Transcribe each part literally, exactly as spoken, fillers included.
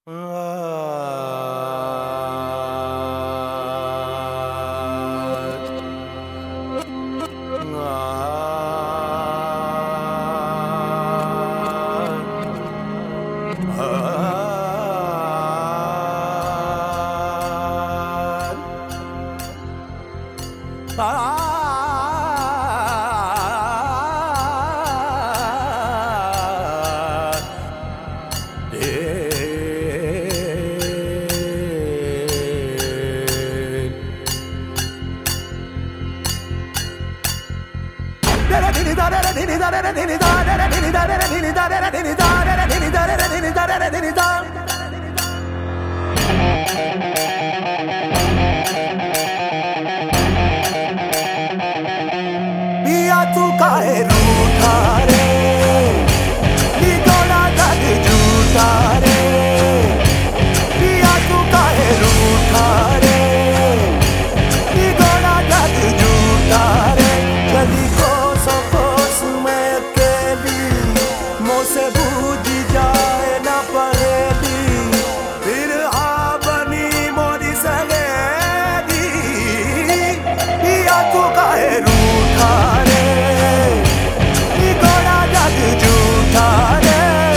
पिया तू काहे रूठा रे, निगोड़ा जग झूठा रे। पिया तू काहे रूठा रे, निगोड़ा जग झूठा रे। चली कोसों कोस में अकेली, मुँह से बूझ जाए ना पहेली। फिर हाँ बनी मोरी सहेली, पिया तू काहे रूठा रे, निगोड़ा जग झूठा रे।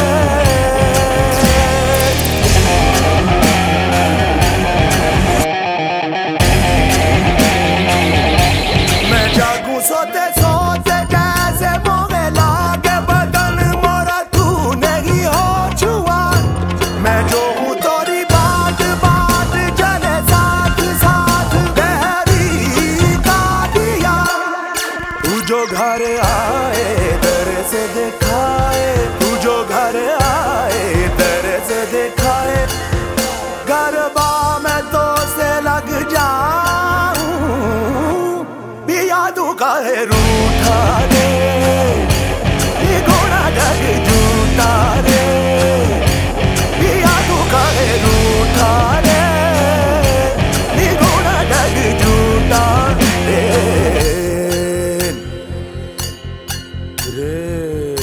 मैं जागूं सोते सोते कैसे मोहे लागे बदन मोरा, तू नहीं हो छुआ। मैं जो हूँ तोरी बात बात चले साथ साथ गहरी का दिया। तू जो घर आए दर से दिखाए, तू जो घर आए दर से दिखाए। गरबा में तो से लग जाऊं, पिया तू काहे रूठा रे, निगोड़ा जग झूठा रे। पिया तू काहे रूठा रे, निगोड़ा जग झूठा रे। रे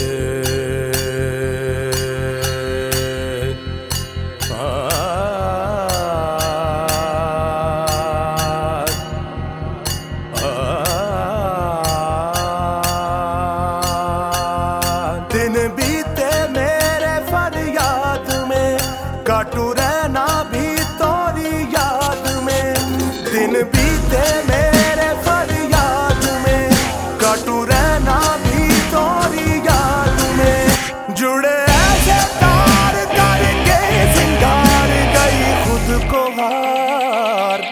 दिन बीते मेरे फरियाद में, काटू रहना भी तोरी याद में। दिन बीते मेरे फरियाद में, काटू रहना भी तोरी याद में। जुड़े ऐसे तार करके सिंगार गई खुद को हार।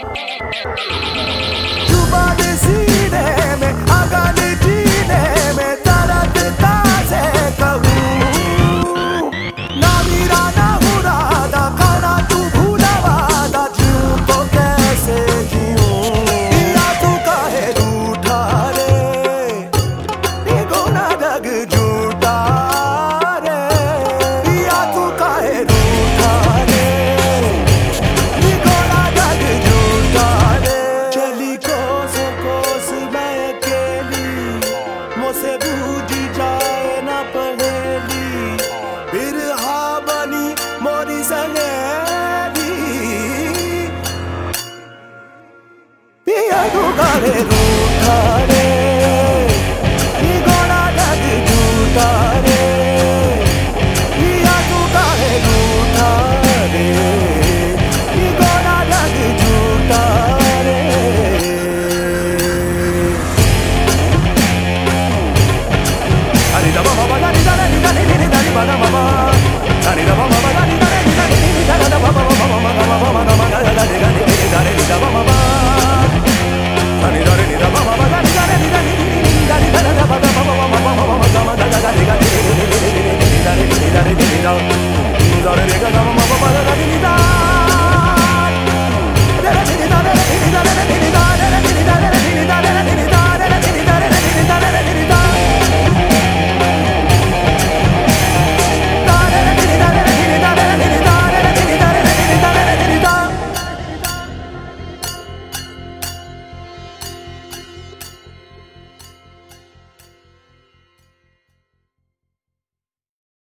जुबान सीने में अगल जीने में दर्द तासे कहूँ। ना मीरा ना मुरादा खाना तू भूला वादा, जीऊँ तो कैसे जीऊँ। पिया तू काहे रूठा रे, निगोड़ा जग झूठा रे। पिया तू काहे रूठा रे, निगोड़ा जग झूठा रे। चली कोसों कोस मैं अकेली, मुझसे बूझ जाए ना पहेली। फिर हाँ बनी मोरी सहेली, पिया तू काहे रूठा